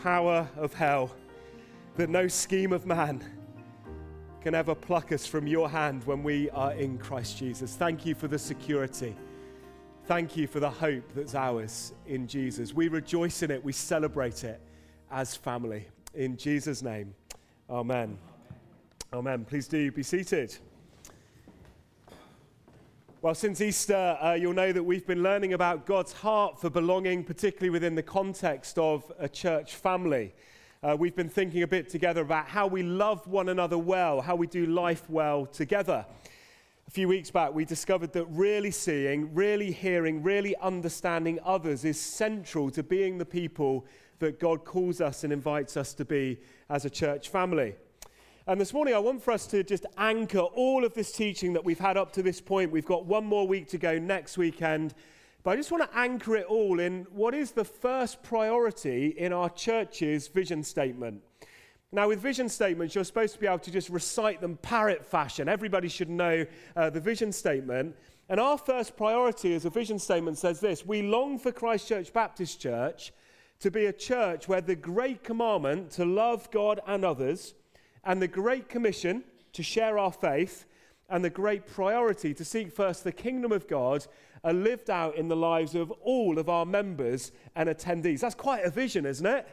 Power of hell, that no scheme of man can ever pluck us from your hand when we are in Christ Jesus. Thank you for the security. Thank you for the hope that's ours in Jesus. We rejoice in it. We celebrate it as family. In Jesus' name, amen. Amen. Please do be seated. Well, since Easter, you'll know that we've been learning about God's heart for belonging, particularly within the context of a church family. We've been thinking a bit together about how we love one another well, how we do life well together. A few weeks back, we discovered that really seeing, really hearing, really understanding others is central to being the people that God calls us and invites us to be as a church family. And this morning, I want for us to just anchor all of this teaching that we've had up to this point. We've got one more week to go next weekend. But I just want to anchor it all in what is the first priority in our church's vision statement. Now, with vision statements, you're supposed to be able to just recite them parrot fashion. Everybody should know the vision statement. And our first priority as a vision statement says this: we long for Christ Church Baptist Church to be a church where the great commandment to love God and others, and the Great Commission to share our faith, and the great priority to seek first the kingdom of God are lived out in the lives of all of our members and attendees. That's quite a vision, isn't it?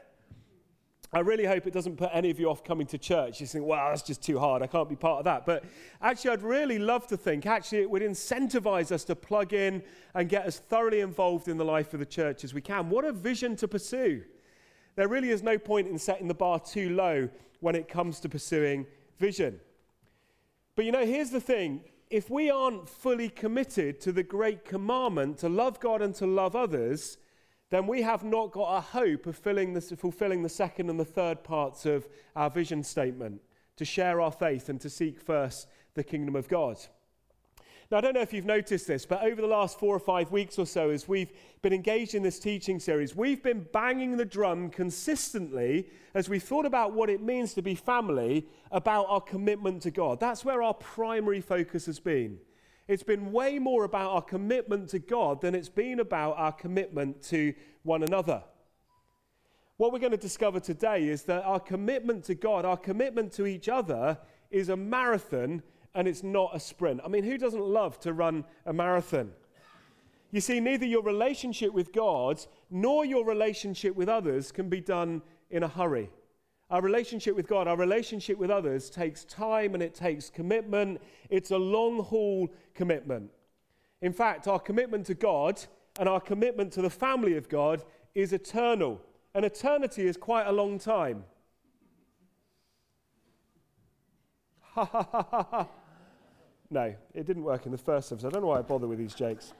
I really hope it doesn't put any of you off coming to church. You think, well, that's just too hard. I can't be part of that. But actually, I'd really love to think, actually, it would incentivize us to plug in and get as thoroughly involved in the life of the church as we can. What a vision to pursue. There really is no point in setting the bar too low when it comes to pursuing vision. But you know, here's the thing. If we aren't fully committed to the great commandment to love God and to love others, then we have not got a hope of fulfilling the second and the third parts of our vision statement, to share our faith and to seek first the kingdom of God. Now, I don't know if you've noticed this, but over the last 4 or 5 weeks or so, as we've been engaged in this teaching series, we've been banging the drum consistently as we thought about what it means to be family, about our commitment to God. That's where our primary focus has been. It's been way more about our commitment to God than it's been about our commitment to one another. What we're going to discover today is that our commitment to God, our commitment to each other, is a marathon and it's not a sprint. I mean, who doesn't love to run a marathon? You see, neither your relationship with God nor your relationship with others can be done in a hurry. Our relationship with God, our relationship with others takes time and it takes commitment. It's a long-haul commitment. In fact, our commitment to God and our commitment to the family of God is eternal. And eternity is quite a long time. Ha ha ha ha ha. No, it didn't work in the first service. I don't know why I bother with these jokes.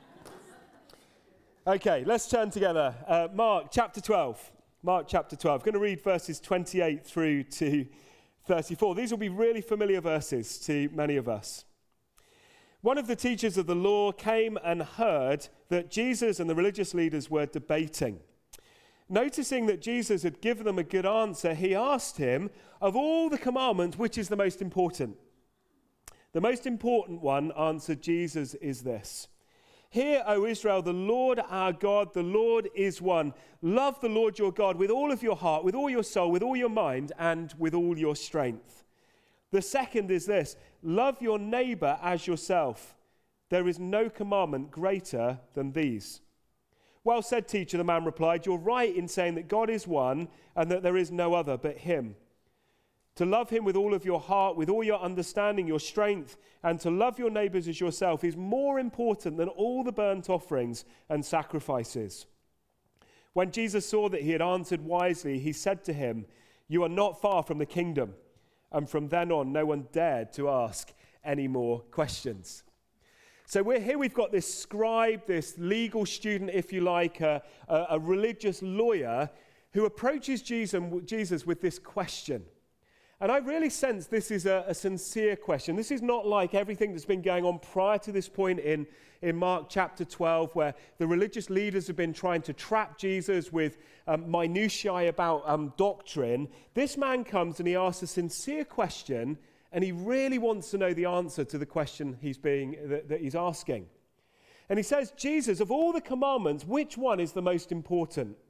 Okay, let's turn together. Mark chapter 12. Mark chapter 12. I'm going to read verses 28 through to 34. These will be really familiar verses to many of us. One of the teachers of the law came and heard that Jesus and the religious leaders were debating. Noticing that Jesus had given them a good answer, he asked him, of all the commandments, which is the most important? The most important one, answered Jesus, is this: hear, O Israel, the Lord our God, the Lord is one. Love the Lord your God with all of your heart, with all your soul, with all your mind, and with all your strength. The second is this: love your neighbor as yourself. There is no commandment greater than these. Well said, teacher, the man replied. You're right in saying that God is one and that there is no other but him. To love him with all of your heart, with all your understanding, your strength, and to love your neighbors as yourself is more important than all the burnt offerings and sacrifices. When Jesus saw that he had answered wisely, he said to him, you are not far from the kingdom. And from then on, no one dared to ask any more questions. So we've got this scribe, this legal student, if you like, a religious lawyer who approaches Jesus with this question. And I really sense this is a sincere question. This is not like everything that's been going on prior to this point in Mark chapter 12, where the religious leaders have been trying to trap Jesus with minutiae about doctrine. This man comes and he asks a sincere question, and he really wants to know the answer to the question that he's asking. And he says, Jesus, of all the commandments, which one is the most important?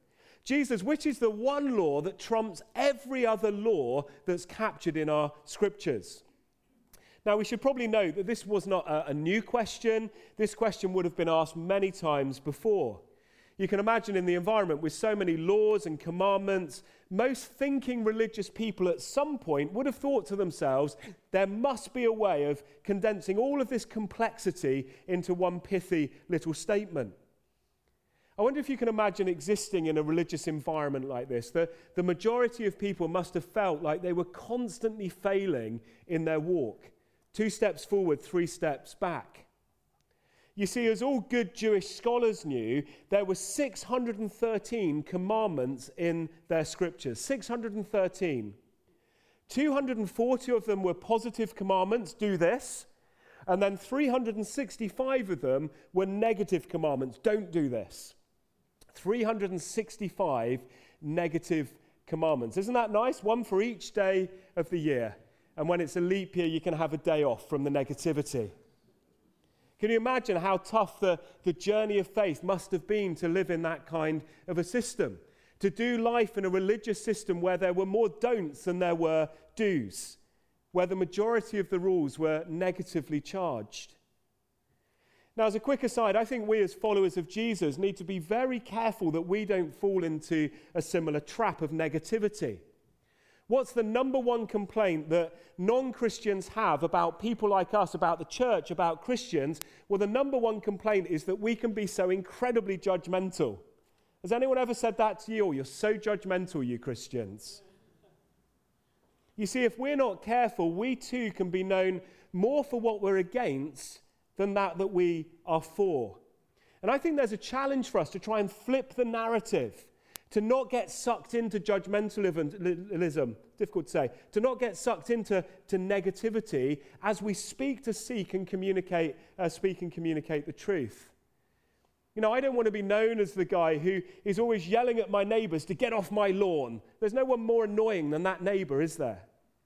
Jesus, which is the one law that trumps every other law that's captured in our scriptures? Now, we should probably note that this was not a new question. This question would have been asked many times before. You can imagine in the environment with so many laws and commandments, most thinking religious people at some point would have thought to themselves, there must be a way of condensing all of this complexity into one pithy little statement. I wonder if you can imagine existing in a religious environment like this. The majority of people must have felt like they were constantly failing in their walk. 2 steps forward, 3 steps back. You see, as all good Jewish scholars knew, there were 613 commandments in their scriptures. 613. 240 of them were positive commandments, do this. And then 365 of them were negative commandments, don't do this. 365 negative commandments. Isn't that nice? One for each day of the year. And when it's a leap year, you can have a day off from the negativity. Can you imagine how tough the journey of faith must have been to live in that kind of a system? To do life in a religious system where there were more don'ts than there were do's, where the majority of the rules were negatively charged. Now, as a quick aside, I think we as followers of Jesus need to be very careful that we don't fall into a similar trap of negativity. What's the number one complaint that non-Christians have about people like us, about the church, about Christians? Well, the number one complaint is that we can be so incredibly judgmental. Has anyone ever said that to you? Oh, you're so judgmental, you Christians. You see, if we're not careful, we too can be known more for what we're against than that we are for. And I think there's a challenge for us to try and flip the narrative, to not get sucked into judgmentalism, difficult to say, to not get sucked into negativity as we speak and communicate the truth. You know, I don't want to be known as the guy who is always yelling at my neighbours to get off my lawn. There's no one more annoying than that neighbour, is there?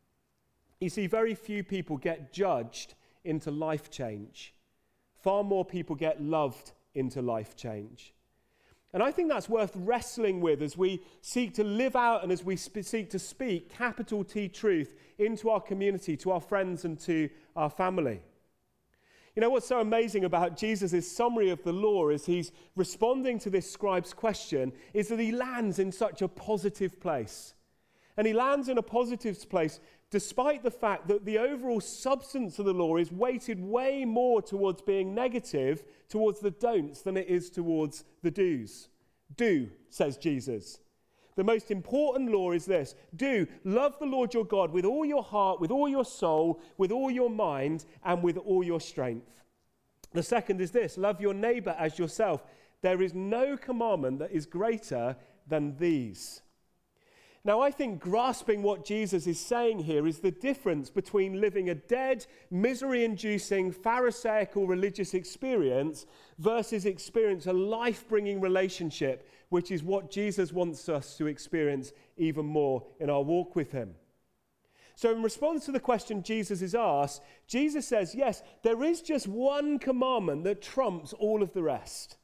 You see, very few people get judged into life change. Far more people get loved into life change. And I think that's worth wrestling with as we seek to live out and as we seek to speak capital T truth into our community, to our friends and to our family. You know what's so amazing about Jesus' summary of the law as he's responding to this scribe's question is that he lands in such a positive place. And he lands in a positive place despite the fact that the overall substance of the law is weighted way more towards being negative, towards the don'ts, than it is towards the do's. Do, says Jesus. The most important law is this. Do, love the Lord your God with all your heart, with all your soul, with all your mind, and with all your strength. The second is this. Love your neighbor as yourself. There is no commandment that is greater than these. Now, I think grasping what Jesus is saying here is the difference between living a dead, misery-inducing, pharisaical religious experience versus experience a life-bringing relationship, which is what Jesus wants us to experience even more in our walk with him. So in response to the question Jesus is asked, Jesus says, yes, there is just one commandment that trumps all of the rest.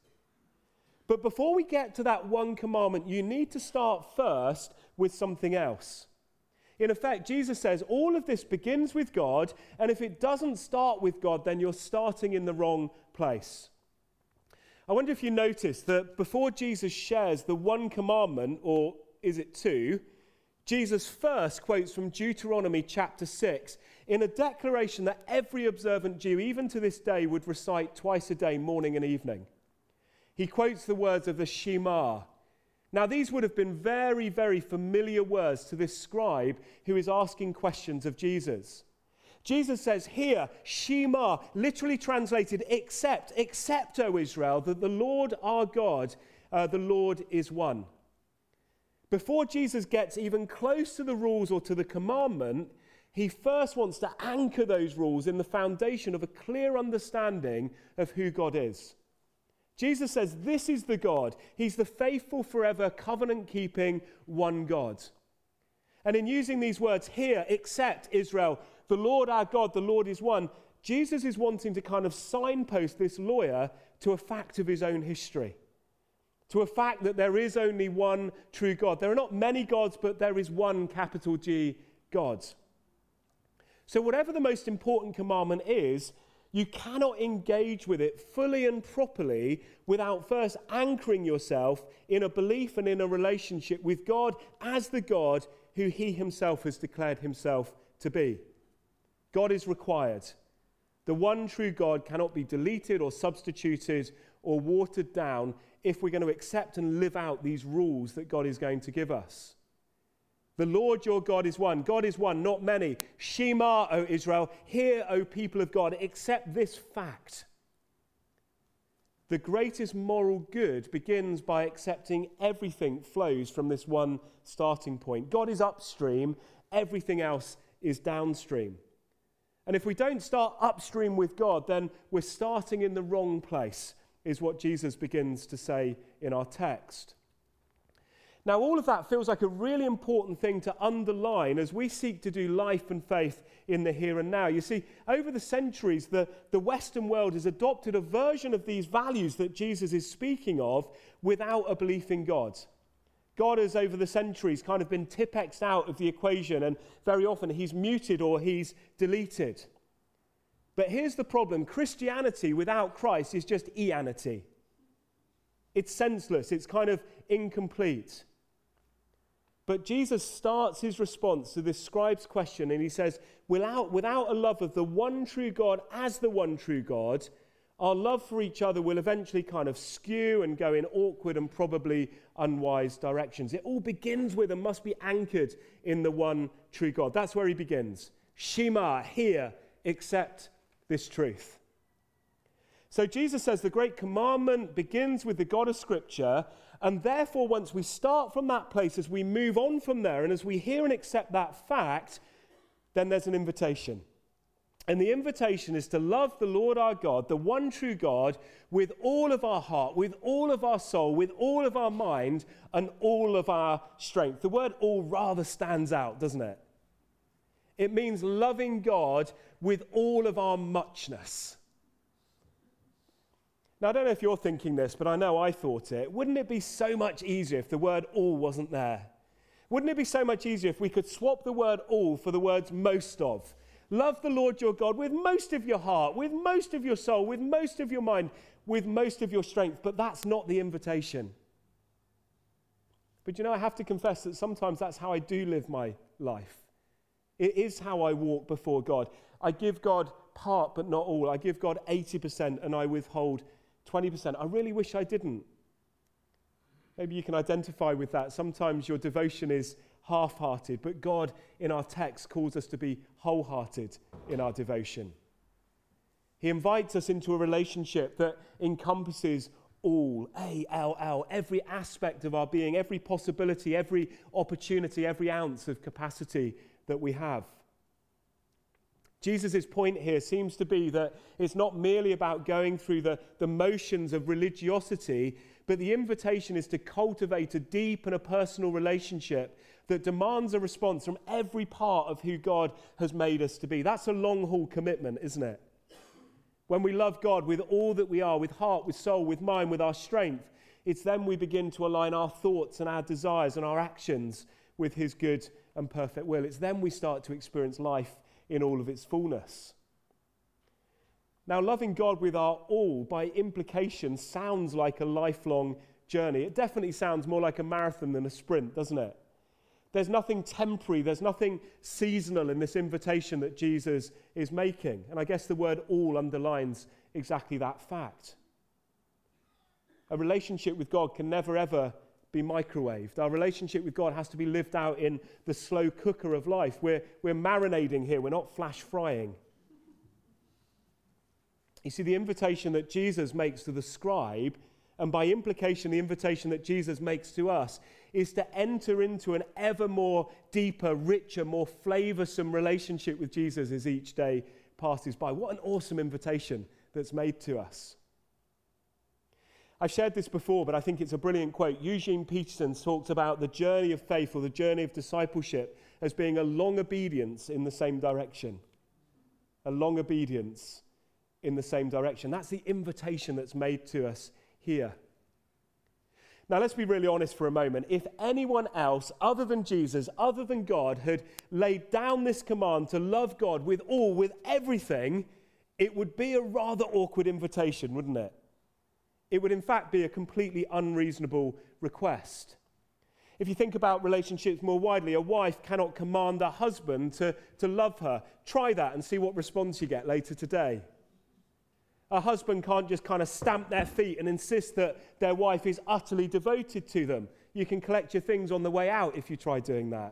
But before we get to that one commandment, you need to start first with something else. In effect, Jesus says all of this begins with God, and if it doesn't start with God, then you're starting in the wrong place. I wonder if you noticed that before Jesus shares the one commandment, or is it two, Jesus first quotes from Deuteronomy chapter 6 in a declaration that every observant Jew, even to this day, would recite twice a day, morning and evening. He quotes the words of the Shema. Now, these would have been very, very familiar words to this scribe who is asking questions of Jesus. Jesus says here, Shema, literally translated, accept, O Israel, that the Lord our God, the Lord is one. Before Jesus gets even close to the rules or to the commandment, he first wants to anchor those rules in the foundation of a clear understanding of who God is. Jesus says this is the God. He's the faithful, forever, covenant-keeping one God. And in using these words here, accept Israel, the Lord our God, the Lord is one, Jesus is wanting to kind of signpost this lawyer to a fact of his own history. to a fact that there is only one true God. There are not many gods, but there is one capital G God. So whatever the most important commandment is, you cannot engage with it fully and properly without first anchoring yourself in a belief and in a relationship with God as the God who he himself has declared himself to be. God is required. The one true God cannot be deleted or substituted or watered down if we're going to accept and live out these rules that God is going to give us. The Lord your God is one. God is one, not many. Shema, O Israel. Hear, O people of God. Accept this fact. The greatest moral good begins by accepting everything flows from this one starting point. God is upstream. Everything else is downstream. And if we don't start upstream with God, then we're starting in the wrong place, is what Jesus begins to say in our text. Now, all of that feels like a really important thing to underline as we seek to do life and faith in the here and now. You see, over the centuries, the Western world has adopted a version of these values that Jesus is speaking of without a belief in God. God has, over the centuries, kind of been Tipp-Ex'd out of the equation, and very often he's muted or he's deleted. But here's the problem. Christianity without Christ is just Ianity. It's senseless. It's kind of incomplete. But Jesus starts his response to this scribe's question, and he says, without a love of the one true God as the one true God, our love for each other will eventually kind of skew and go in awkward and probably unwise directions. It all begins with and must be anchored in the one true God. That's where he begins. Shema, hear, accept this truth. So Jesus says the great commandment begins with the God of Scripture, and therefore once we start from that place, as we move on from there, and as we hear and accept that fact, then there's an invitation. And the invitation is to love the Lord our God, the one true God, with all of our heart, with all of our soul, with all of our mind, and all of our strength. The word all rather stands out, doesn't it? It means loving God with all of our muchness. Now, I don't know if you're thinking this, but I know I thought it. Wouldn't it be so much easier if the word all wasn't there? Wouldn't it be so much easier if we could swap the word all for the words most of? Love the Lord your God with most of your heart, with most of your soul, with most of your mind, with most of your strength. But that's not the invitation. But I have to confess that sometimes that's how I do live my life. It is how I walk before God. I give God part, but not all. I give God 80% and I withhold 20%. I really wish I didn't. Maybe you can identify with that. Sometimes your devotion is half-hearted, but God in our text calls us to be wholehearted in our devotion. He invites us into a relationship that encompasses all, A-L-L, every aspect of our being, every possibility, every opportunity, every ounce of capacity that we have. Jesus' point here seems to be that it's not merely about going through the motions of religiosity, but the invitation is to cultivate a deep and a personal relationship that demands a response from every part of who God has made us to be. That's a long-haul commitment, isn't it? When we love God with all that we are, with heart, with soul, with mind, with our strength, it's then we begin to align our thoughts and our desires and our actions with his good and perfect will. It's then we start to experience life in all of its fullness. Now, loving God with our all, by implication, sounds like a lifelong journey. It definitely sounds more like a marathon than a sprint, doesn't it? There's nothing temporary, there's nothing seasonal in this invitation that Jesus is making. And I guess the word all underlines exactly that fact. A relationship with God can never, ever be microwaved. Our relationship with God has to be lived out in the slow cooker of life. We're marinating here, we're not flash frying. You see, the invitation that Jesus makes to the scribe, and by implication the invitation that Jesus makes to us, is to enter into an ever more deeper, richer, more flavoursome relationship with Jesus as each day passes by. What an awesome invitation that's made to us. I've shared this before, but I think it's a brilliant quote. Eugene Peterson talks about the journey of faith or the journey of discipleship as being a long obedience in the same direction. A long obedience in the same direction. That's the invitation that's made to us here. Now, let's be really honest for a moment. If anyone else, other than Jesus, other than God, had laid down this command to love God with all, with everything, it would be a rather awkward invitation, wouldn't it? It would, in fact, be a completely unreasonable request. If you think about relationships more widely, a wife cannot command a husband to love her. Try that and see what response you get later today. A husband can't just kind of stamp their feet and insist that their wife is utterly devoted to them. You can collect your things on the way out if you try doing that.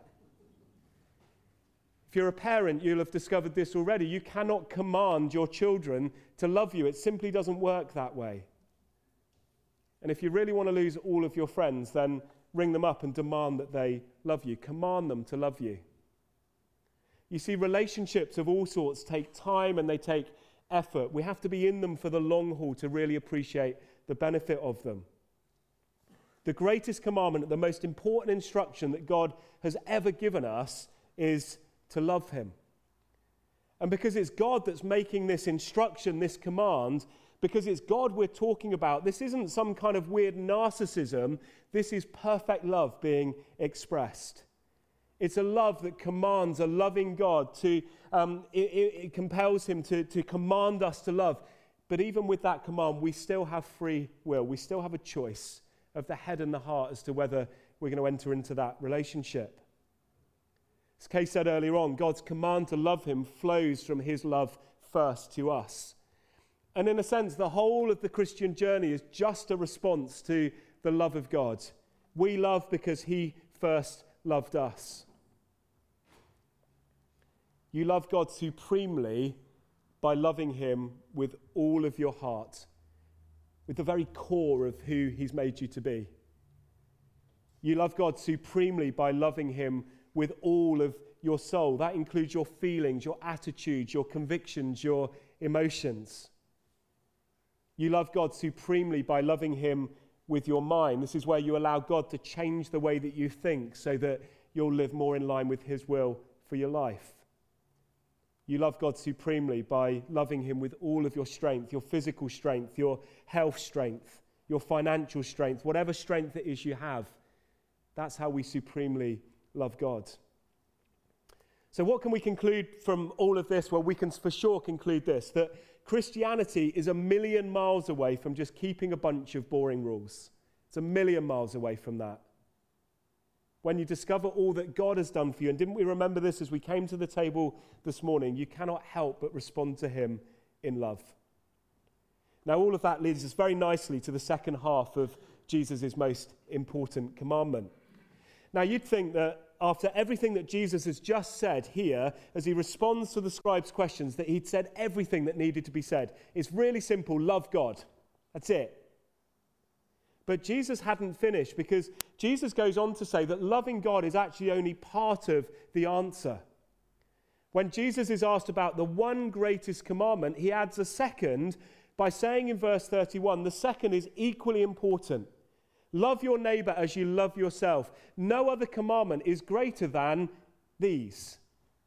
If you're a parent, you'll have discovered this already. You cannot command your children to love you. It simply doesn't work that way. And if you really want to lose all of your friends, then ring them up and demand that they love you. Command them to love you. You see, relationships of all sorts take time and they take effort. We have to be in them for the long haul to really appreciate the benefit of them. The greatest commandment, the most important instruction that God has ever given us is to love him. And because it's God that's making this instruction, this command, because it's God we're talking about, this isn't some kind of weird narcissism. This is perfect love being expressed. It's a love that commands a loving God to, it compels him to command us to love. But even with that command, we still have free will. We still have a choice of the head and the heart as to whether we're going to enter into that relationship. As Kay said earlier on, God's command to love him flows from his love first to us. And in a sense, the whole of the Christian journey is just a response to the love of God. We love because he first loved us. You love God supremely by loving him with all of your heart, with the very core of who he's made you to be. You love God supremely by loving him with all of your soul. That includes your feelings, your attitudes, your convictions, your emotions. You love God supremely by loving him with your mind. This is where you allow God to change the way that you think so that you'll live more in line with his will for your life. You love God supremely by loving him with all of your strength, your physical strength, your health strength, your financial strength, whatever strength it is you have. That's how we supremely love God. So what can we conclude from all of this? Well, we can for sure conclude this, that Christianity is 1,000,000 miles away from just keeping a bunch of boring rules. It's 1,000,000 miles away from that. When you discover all that God has done for you, and didn't we remember this as we came to the table this morning, you cannot help but respond to him in love. Now, all of that leads us very nicely to the second half of Jesus' most important commandment. Now, you'd think that after everything that Jesus has just said here, as he responds to the scribes' questions, that he'd said everything that needed to be said. It's really simple, love God. That's it. But Jesus hadn't finished, because Jesus goes on to say that loving God is actually only part of the answer. When Jesus is asked about the one greatest commandment, he adds a second by saying in verse 31, the second is equally important. Love your neighbor as you love yourself. No other commandment is greater than these.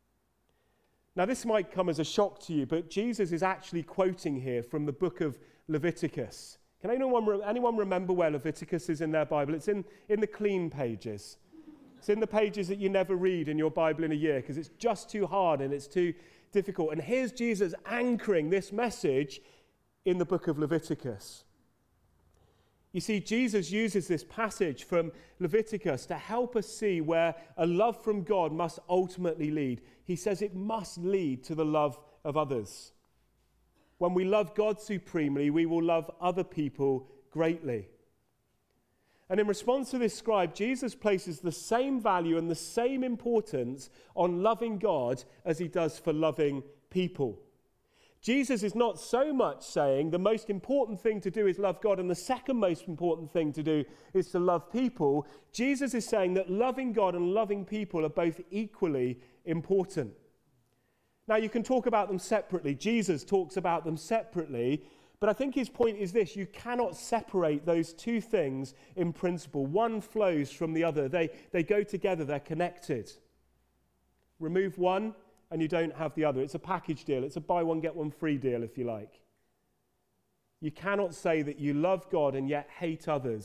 Now, this might come as a shock to you, but Jesus is actually quoting here from the book of Leviticus. Can anyone remember where Leviticus is in their Bible? It's in the clean pages. It's in the pages that you never read in your Bible in a year because it's just too hard and it's too difficult. And here's Jesus anchoring this message in the book of Leviticus. You see, Jesus uses this passage from Leviticus to help us see where a love from God must ultimately lead. He says it must lead to the love of others. When we love God supremely, we will love other people greatly. And in response to this scribe, Jesus places the same value and the same importance on loving God as he does for loving people. Jesus is not so much saying the most important thing to do is love God and the second most important thing to do is to love people. Jesus is saying that loving God and loving people are both equally important. Now, you can talk about them separately. Jesus talks about them separately, but I think his point is this: you cannot separate those two things in principle. One flows from the other. They go together. They're connected. Remove one, and you don't have the other. It's a package deal. It's a buy one, get one free deal, if you like. You cannot say that you love God and yet hate others.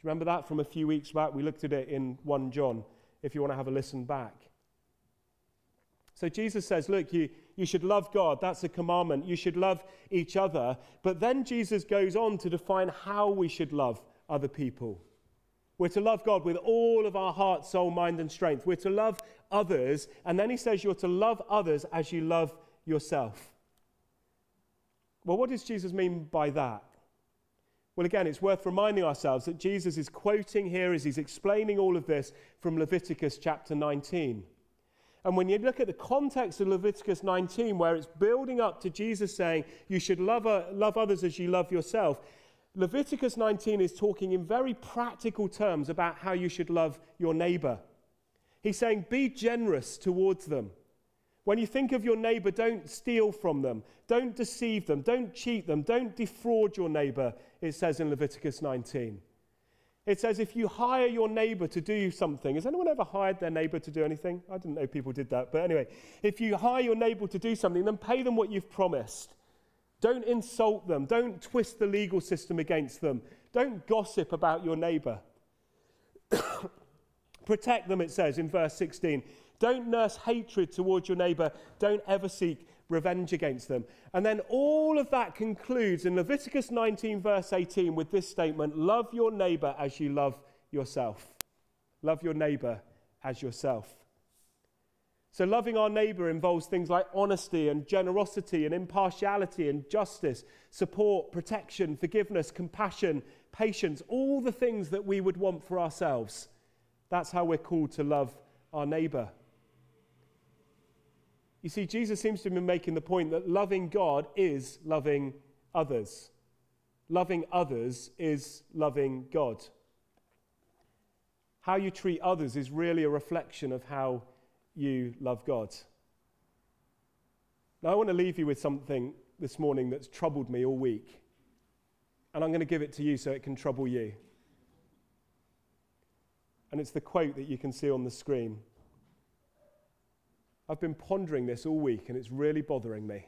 you remember that from a few weeks back? We looked at it in 1 John, if you want to have a listen back. So Jesus says, look, you should love God. That's a commandment. You should love each other. But then Jesus goes on to define how we should love other people. We're to love God with all of our heart, soul, mind, and strength. We're to love others. And then he says you're to love others as you love yourself. Well, what does Jesus mean by that? Well, again, it's worth reminding ourselves that Jesus is quoting here as he's explaining all of this from Leviticus chapter 19. And when you look at the context of Leviticus 19, where it's building up to Jesus saying you should love others as you love yourself, Leviticus 19 is talking in very practical terms about how you should love your neighbor. He's saying be generous towards them. When you think of your neighbor, don't steal from them. Don't deceive them. Don't cheat them. Don't defraud your neighbor, it says in Leviticus 19. It says if you hire your neighbor to do something, has anyone ever hired their neighbor to do anything? I didn't know people did that. But anyway, if you hire your neighbor to do something, then pay them what you've promised. Don't insult them. Don't twist the legal system against them. Don't gossip about your neighbor. Protect them, it says in verse 16. Don't nurse hatred towards your neighbor. Don't ever seek revenge against them. And then all of that concludes in Leviticus 19 verse 18 with this statement, love your neighbor as you love yourself. Love your neighbor as yourself. So loving our neighbor involves things like honesty and generosity and impartiality and justice, support, protection, forgiveness, compassion, patience, all the things that we would want for ourselves. That's how we're called to love our neighbor. You see, Jesus seems to be making the point that loving God is loving others. Loving others is loving God. How you treat others is really a reflection of how you love God. Now, I want to leave you with something this morning that's troubled me all week. And I'm going to give it to you so it can trouble you. And it's the quote that you can see on the screen. I've been pondering this all week and it's really bothering me.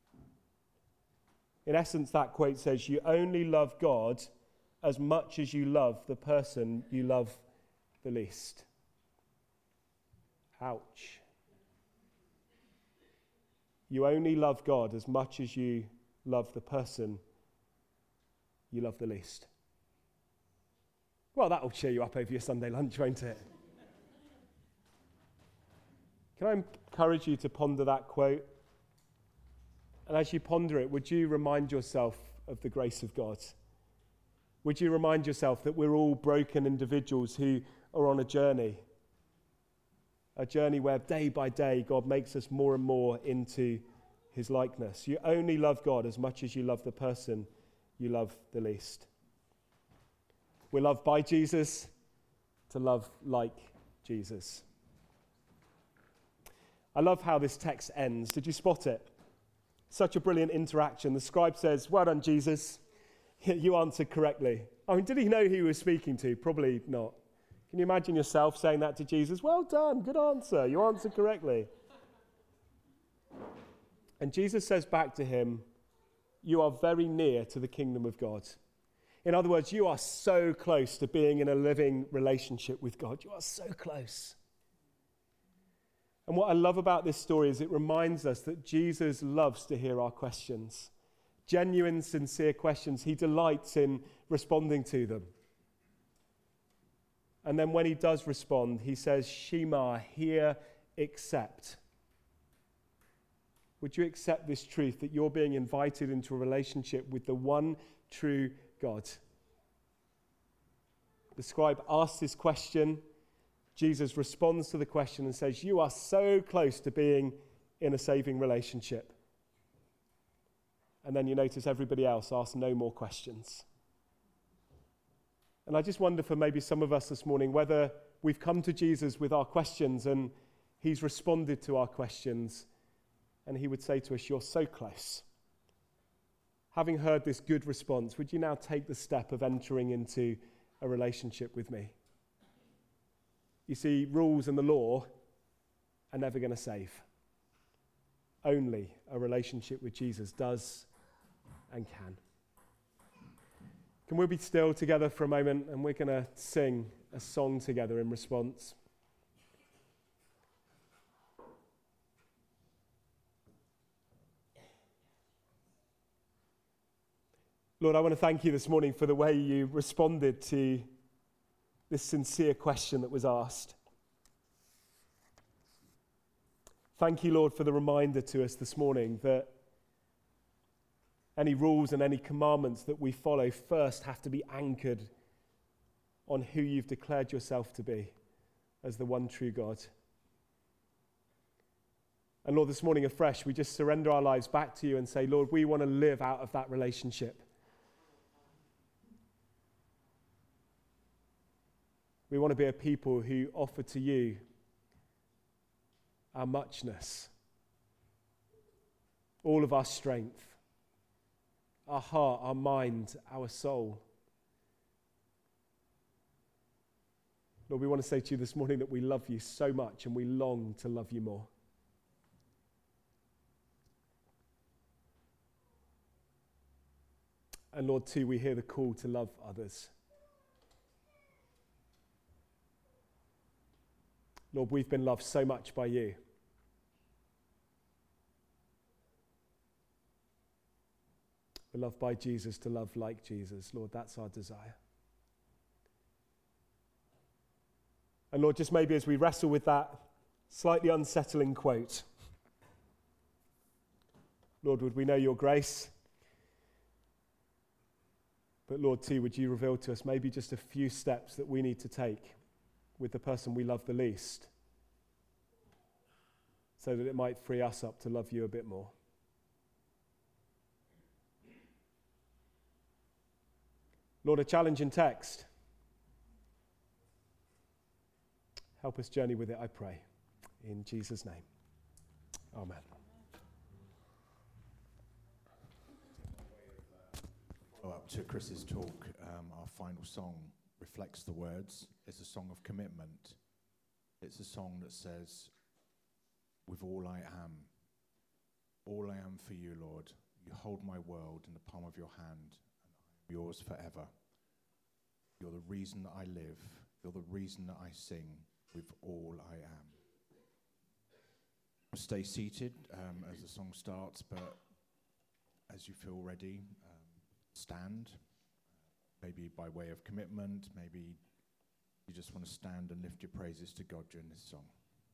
In essence, that quote says, you only love God as much as you love the person you love the least. Ouch. You only love God as much as you love the person you love the least. Well, that'll cheer you up over your Sunday lunch, won't it? Can I encourage you to ponder that quote? And as you ponder it, would you remind yourself of the grace of God? Would you remind yourself that we're all broken individuals who are on a journey where day by day God makes us more and more into his likeness. You only love God as much as you love the person you love the least. We're loved by Jesus to love like Jesus. I love how this text ends. Did you spot it? Such a brilliant interaction. The scribe says, well done, Jesus. You answered correctly. I mean, did he know who he was speaking to? Probably not. Can you imagine yourself saying that to Jesus? Well done, good answer. You answered correctly. And Jesus says back to him, you are very near to the kingdom of God. In other words, you are so close to being in a living relationship with God. You are so close. And what I love about this story is it reminds us that Jesus loves to hear our questions. Genuine, sincere questions. He delights in responding to them. And then when he does respond, he says, Shema, hear, accept. Would you accept this truth that you're being invited into a relationship with the one true God? The scribe asks this question. Jesus responds to the question and says, you are so close to being in a saving relationship. And then you notice everybody else asks no more questions. And I just wonder for maybe some of us this morning whether we've come to Jesus with our questions and he's responded to our questions and he would say to us, you're so close. Having heard this good response, would you now take the step of entering into a relationship with me? You see, rules and the law are never going to save. Only a relationship with Jesus does and can. Can we be still together for a moment, and we're going to sing a song together in response. Lord, I want to thank you this morning for the way you responded to this sincere question that was asked. Thank you, Lord, for the reminder to us this morning that any rules and any commandments that we follow first have to be anchored on who you've declared yourself to be as the one true God. And Lord, this morning afresh, we just surrender our lives back to you and say, Lord, we want to live out of that relationship. We want to be a people who offer to you our muchness, all of our strength, our heart, our mind, our soul. Lord, we want to say to you this morning that we love you so much and we long to love you more. And Lord, too, we hear the call to love others. Lord, we've been loved so much by you. We're loved by Jesus to love like Jesus. Lord, that's our desire. And Lord, just maybe as we wrestle with that slightly unsettling quote, Lord, would we know your grace? But Lord, too, would you reveal to us maybe just a few steps that we need to take with the person we love the least, so that it might free us up to love you a bit more. Lord, a challenging text. Help us journey with it, I pray. In Jesus' name. Amen. Follow up to Chris's talk, our final song reflects the words. It's a song of commitment. It's a song that says, with all I am for you, Lord. You hold my world in the palm of your hand, and I am yours forever. You're the reason that I live. You're the reason that I sing, with all I am. Stay seated as the song starts, but as you feel ready, stand. Maybe by way of commitment, maybe you just want to stand and lift your praises to God during this song.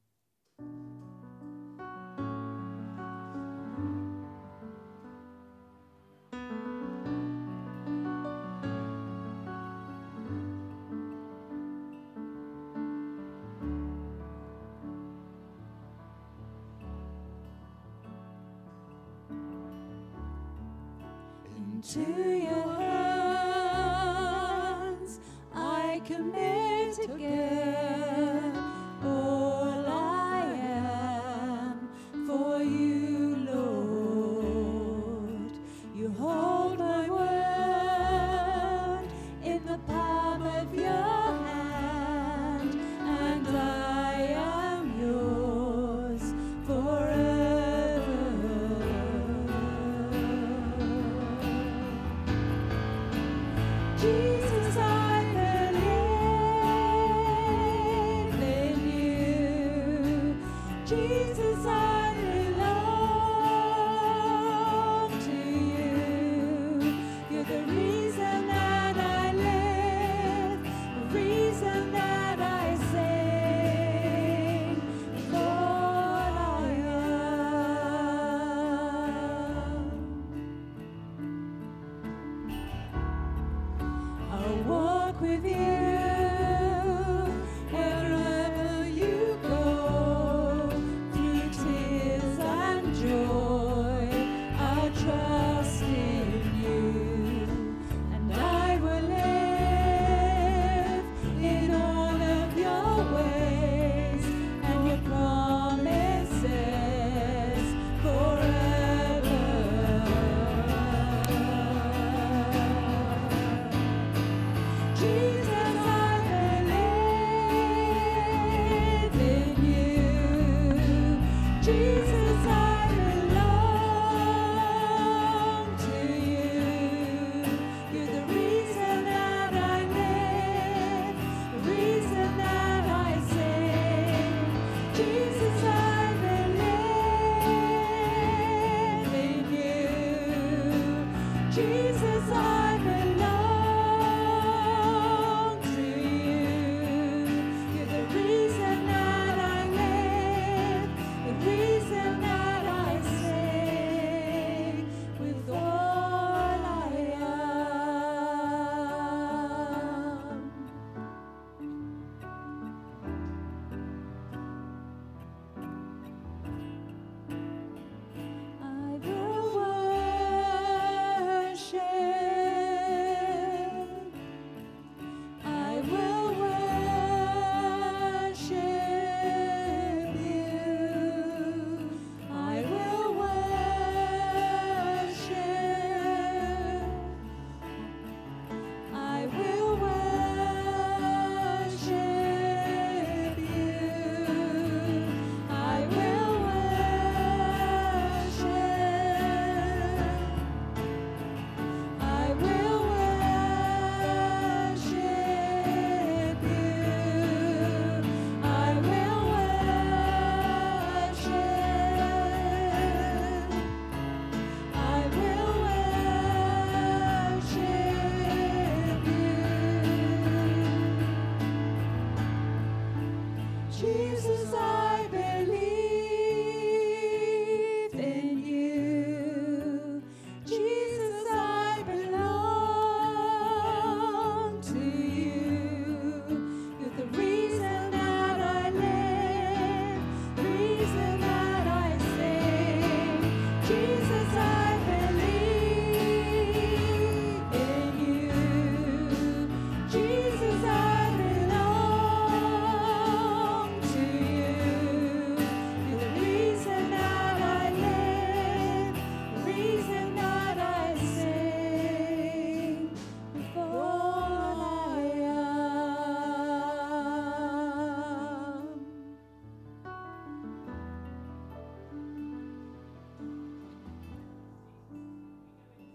Into your hands I commit again all I am for you, Lord. You hold my world in the palm of your hand, and I am yours forever. Jesus, I believe in you. Jesus, I belong to you. You're the reason that I live, the reason that I sing, Lord, I am. I'll walk with you wherever you go, through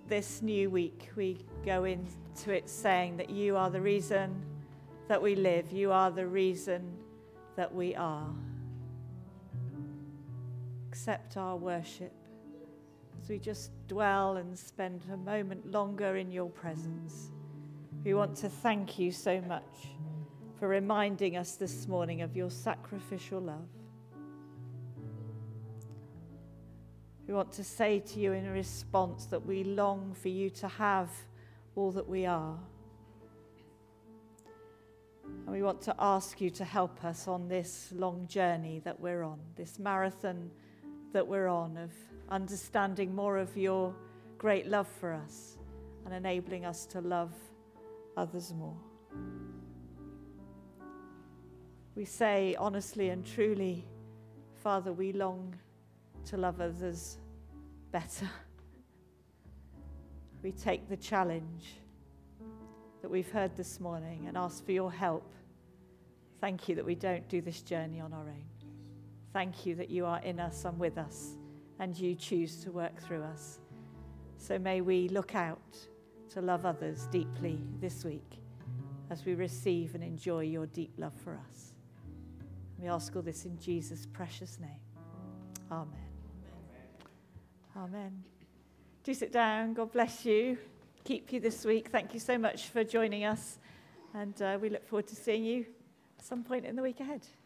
this new week, we go into it saying that you are the reason that we live. You are the reason that we are. Accept our worship as we just dwell and spend a moment longer in your presence. We want to thank you so much for reminding us this morning of your sacrificial love. We want to say to you in response that we long for you to have all that we are. And we want to ask you to help us on this long journey that we're on, this marathon that we're on, of understanding more of your great love for us and enabling us to love others more. We say honestly and truly, Father, we long to love others better. We take the challenge that we've heard this morning and ask for your help. Thank you that we don't do this journey on our own. Thank you that you are in us and with us, and you choose to work through us. So may we look out to love others deeply this week as we receive and enjoy your deep love for us. We ask all this in Jesus' precious name. Amen. Amen. Do sit down. God bless you. Keep you this week. Thank you so much for joining us. And we look forward to seeing you at some point in the week ahead.